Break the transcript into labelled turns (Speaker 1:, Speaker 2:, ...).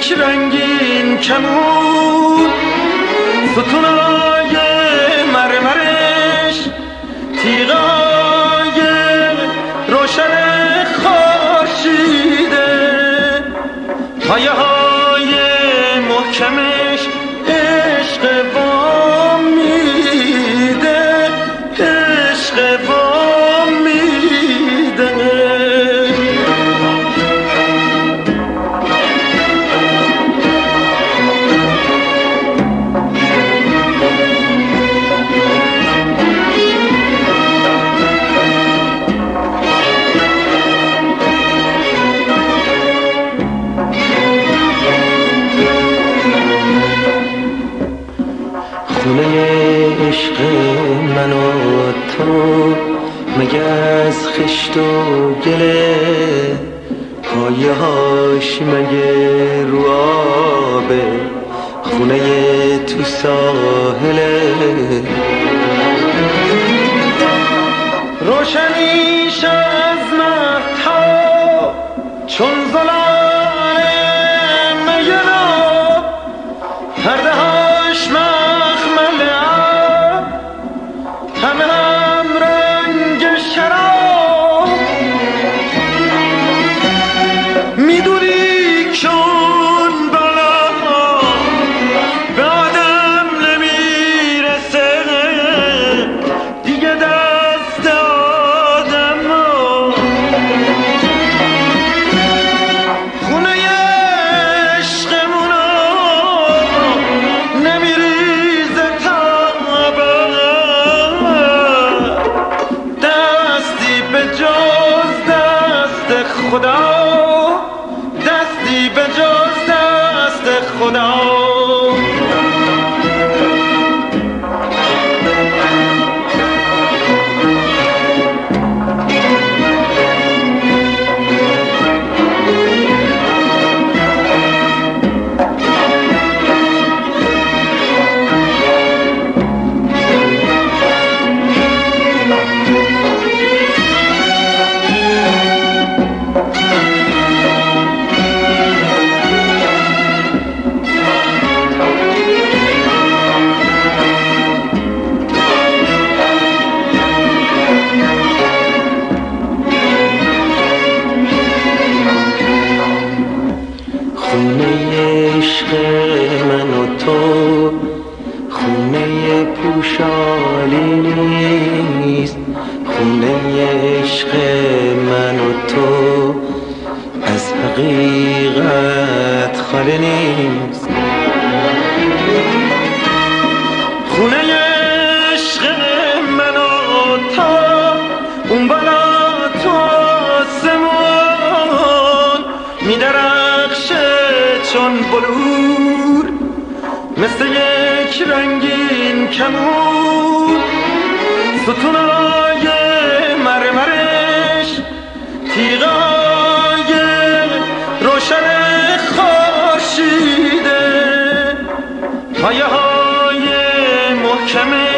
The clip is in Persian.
Speaker 1: یک رنگین کمون، ستونای مرمرش، تیغای روشن خورشیده، پایه های محکمش عشق وام میده، عشق وام میده. خونه عشق من و تو مگه از خشت و گله، پایه هاش مگه رو آبه، خونه تو ساحله، روشنیش از مهدها چون زلال مینا، پرده هاش همه هم رنگ شراب، میدونی چون بالا به آدم نمیرسه دیگه دست آدم، خونه عشقمونو نمیریزه تابه، خدا دستی به جز دست خدا. خونه عشق من و تو خونه پوشالی نیست، خونه عشق من و تو از حقیقت خالی نیست، خونه عشق من و تو اون بالا تو آسمون میدرخشه چون بلور، مثل یک رنگین کمون، ستونای مرمرش، تیغای روشن خورشیده، پایه های محکمه